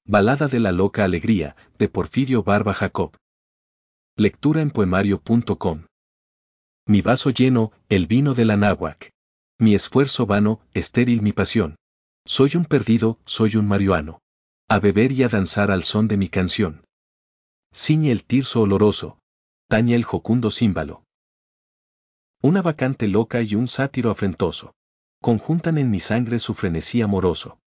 Balada de la loca alegría, de Porfirio Barba Jacob. Lectura en poemario.com. Mi vaso lleno, el vino del Anáhuac. Mi esfuerzo vano, estéril mi pasión. Soy un perdido, soy un marihuano. A beber y a danzar al son de mi canción. Ciñe el tirso oloroso. Tañe el jocundo címbalo. Una bacante loca y un sátiro afrentoso. Conjuntan en mi sangre su frenesí amoroso.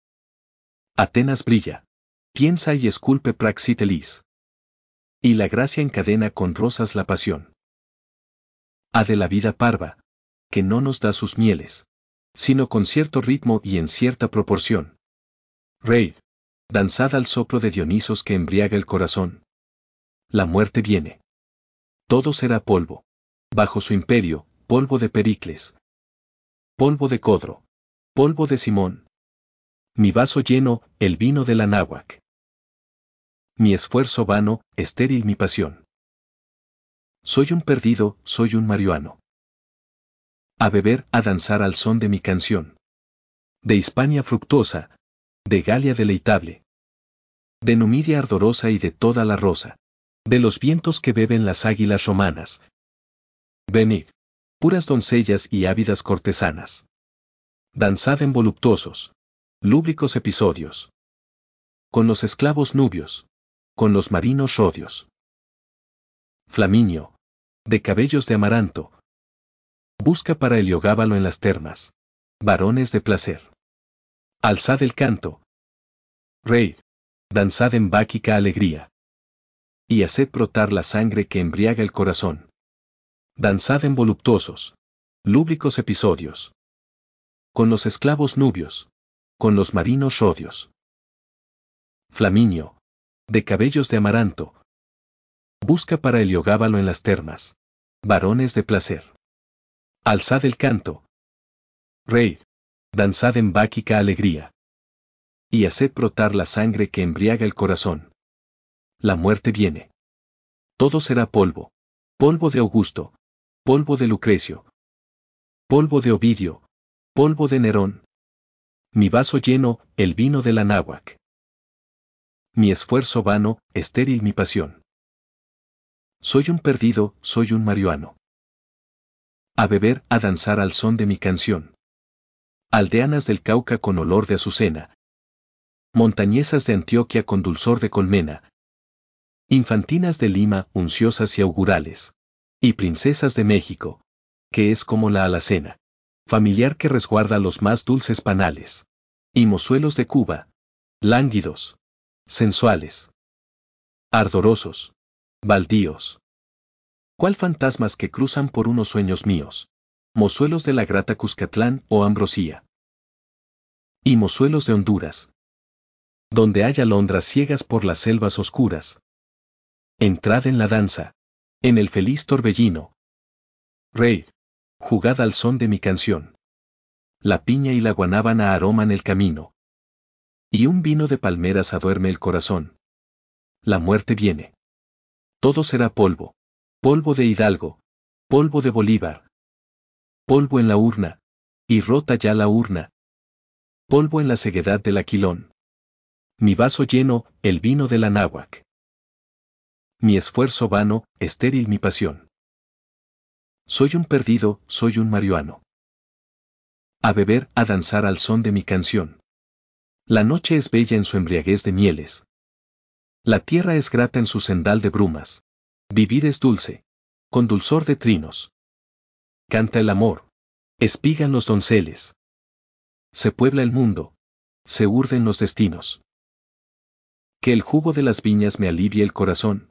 Atenas brilla. Piensa y esculpe Praxiteles. Y la gracia encadena con rosas la pasión. Ha de la vida parva, que no nos da sus mieles, sino con cierto ritmo y en cierta proporción. Reid, danzad al soplo de Dionisos que embriaga el corazón. La muerte viene. Todo será polvo. Bajo su imperio, polvo de Pericles. Polvo de Codro. Polvo de Simón. Mi vaso lleno, el vino del Anáhuac. Mi esfuerzo vano, estéril mi pasión. Soy un perdido, soy un marihuano. A beber, a danzar al son de mi canción. De Hispania fructuosa, de Galia deleitable. De Numidia ardorosa y de toda la rosa. De los vientos que beben las águilas romanas. Venid, puras doncellas y ávidas cortesanas. Danzad en voluptuosos, lúbricos episodios. Con los esclavos nubios. Con los marinos rodios. Flaminio, de cabellos de amaranto. Busca para Heliogábalo en las termas. Varones de placer. Alzad el canto. Reid, danzad en báquica alegría. Y haced brotar la sangre que embriaga el corazón. Danzad en voluptuosos, lúbricos episodios. Con los esclavos nubios. Con los marinos rodios. Flaminio, de cabellos de amaranto. Busca para Heliogábalo en las termas. Varones de placer. Alzad el canto. Reid, danzad en báquica alegría. Y haced brotar la sangre que embriaga el corazón. La muerte viene. Todo será polvo. Polvo de Augusto. Polvo de Lucrecio. Polvo de Ovidio. Polvo de Nerón. Mi vaso lleno, el vino del Anáhuac. Mi esfuerzo vano, estéril mi pasión. Soy un perdido, soy un marihuano. A beber, a danzar al son de mi canción. Aldeanas del Cauca con olor de azucena. Montañesas de Antioquia con dulzor de colmena. Infantinas de Lima, unciosas y augurales. Y princesas de México, que es como la alacena. Familiar que resguarda los más dulces panales. Y mozuelos de Cuba. Lánguidos. Sensuales. Ardorosos. Baldíos. ¿Cuál fantasmas que cruzan por unos sueños míos? Mozuelos de la grata Cuscatlán o Ambrosía. Y mozuelos de Honduras. Donde hay alondras ciegas por las selvas oscuras. Entrad en la danza. En el feliz torbellino. Reid, jugad al son de mi canción. La piña y la guanábana aroman el camino. Y un vino de palmeras aduerme el corazón. La muerte viene. Todo será polvo. Polvo de Hidalgo. Polvo de Bolívar. Polvo en la urna. Y rota ya la urna. Polvo en la ceguedad del Aquilón. Mi vaso lleno, el vino del Anáhuac. Mi esfuerzo vano, estéril mi pasión. Soy un perdido, soy un marihuano. A beber, a danzar al son de mi canción. La noche es bella en su embriaguez de mieles. La tierra es grata en su sendal de brumas. Vivir es dulce, con dulzor de trinos. Canta el amor. Espigan los donceles. Se puebla el mundo. Se urden los destinos. Que el jugo de las viñas me alivie el corazón.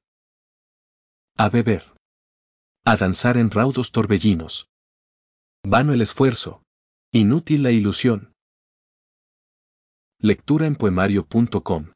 A beber. A danzar en raudos torbellinos. Vano el esfuerzo. Inútil la ilusión. Lectura en poemario.com